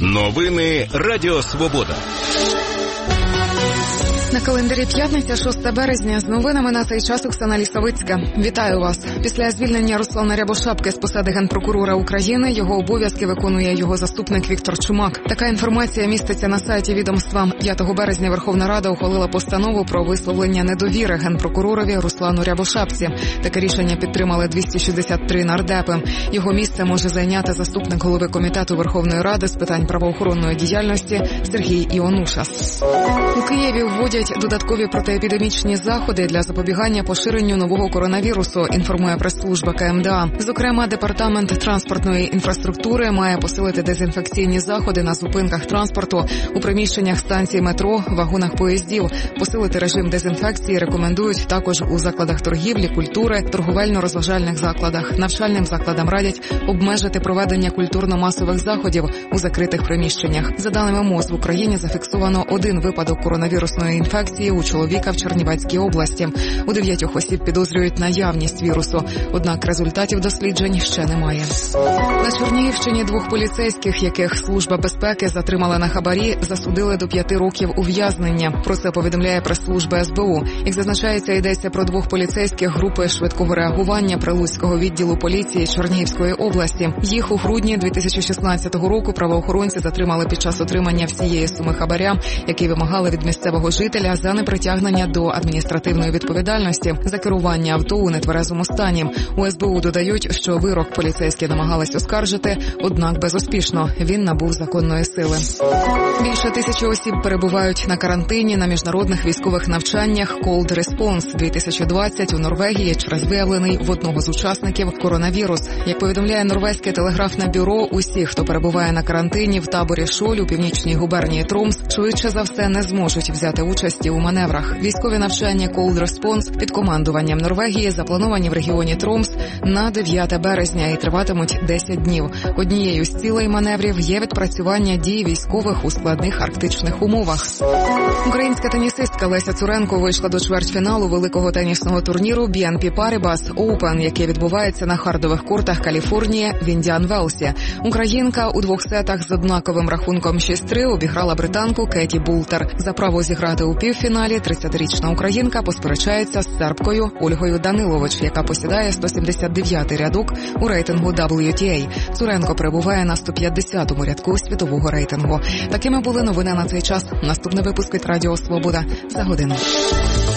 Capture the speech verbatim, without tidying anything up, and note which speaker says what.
Speaker 1: Новини Радіо Свобода.
Speaker 2: На календарі п'ятниця, шостого березня. З новинами на цей час Оксана Лісовицька. Вітаю вас. Після звільнення Руслана Рябошапки з посади Генпрокурора України його обов'язки виконує його заступник Віктор Чумак. Така інформація міститься на сайті відомства. п'ятого березня Верховна Рада ухвалила постанову про висловлення недовіри Генпрокуророві Руслану Рябошапці. Таке рішення підтримали двісті шістдесят три нардепи. Його місце може зайняти заступник голови Комітету Верховної Ради з питань правоохоронної діяльності Сергій Іонушас. У Києві вводять додаткові протиепідемічні заходи для запобігання поширенню нового коронавірусу, інформує прес-служба ка ем де а. Зокрема, Департамент транспортної інфраструктури має посилити дезінфекційні заходи на зупинках транспорту, у приміщеннях станцій метро, вагонах поїздів. Посилити режим дезінфекції рекомендують також у закладах торгівлі, культури, торговельно-розважальних закладах. Навчальним закладам радять обмежити проведення культурно-масових заходів у закритих приміщеннях. За даними МОЗ, в Україні зафіксовано один випадок коронавірусної інфекції у чоловіка в Чернівецькій області. У дев'ятьох осіб підозрюють наявність вірусу, однак результатів досліджень ще немає. На Чернігівщині двох поліцейських, яких Служба безпеки затримала на хабарі, засудили до п'яти років ув'язнення. Про це повідомляє прес-служба ес бе у. Як зазначається, йдеться про двох поліцейських групи швидкого реагування Прилуцького відділу поліції Чернігівської області. Їх у грудні дві тисячі шістнадцятого року правоохоронці затримали під час отримання всієї суми хабаря, який вимагали від місцевого жителя за непритягнення до адміністративної відповідальності за керування авто у нетверезому стані. У ес бе у додають, що вирок поліцейські намагались оскаржити, однак безуспішно. Він набув законної сили. Більше тисячі осіб перебувають на карантині на міжнародних військових навчаннях Cold Response дві тисячі двадцять у Норвегії через виявлений в одного з учасників коронавірус. Як повідомляє норвезьке телеграфне бюро, усі, хто перебуває на карантині в таборі Шоль у північній губернії Тромс, швидше за все не зможуть взяти участі у маневрах. Військові навчання Cold Response під командуванням Норвегії заплановані в регіоні Тромс на дев'яте березня і триватимуть десять днів. Однією з цілей маневрів є відпрацювання дій військових у складних арктичних умовах. Українська тенісистка Леся Цуренко вийшла до чвертьфіналу великого тенісного турніру бі ен пі Paribas Open, який відбувається на хардових кортах Каліфорнії в Індіан Велсі. Українка у двох сетах з однаковим рахунком шість три обіграла британку Кеті Бултер. За право зіграти у півфіналі тридцятирічна українка посперечається з сербкою Ольгою Данилович, яка посідає сто сімдесят дев'ятий рядок у рейтингу дабл ю ті ей. Цуренко перебуває на сто п'ятдесятому рядку світового рейтингу. Такими були новини на цей час. Наступний випуск від Радіо Свобода за годину.